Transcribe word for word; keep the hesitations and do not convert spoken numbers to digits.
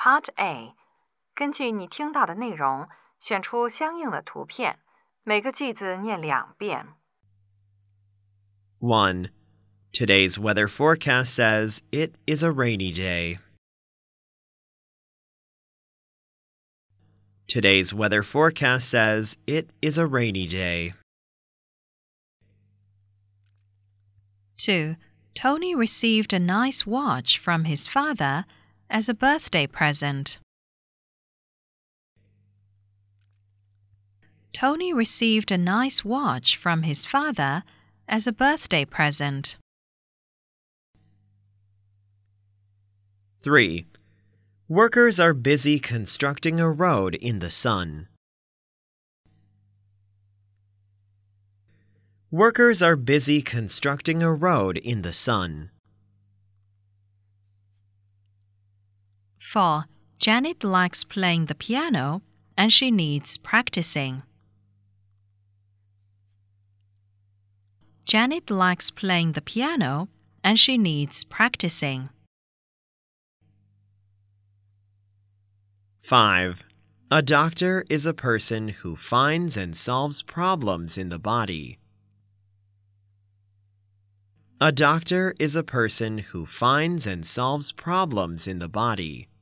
Part A， 根据你听到的内容，选出相应的图片，每个句子念两遍。 one. Today's weather forecast says it is a rainy day. Today's weather forecast says it is a rainy day. two. Tony received a nice watch from his father as a birthday present. Tony received a nice watch from his father as a birthday present. three. Workers are busy constructing a road in the sun. Workers are busy constructing a road in the sun. four. Janet likes playing the piano and she needs practicing. Janet likes playing the piano and she needs practicing. five. A doctor is a person who finds and solves problems in the body. A doctor is a person who finds and solves problems in the body.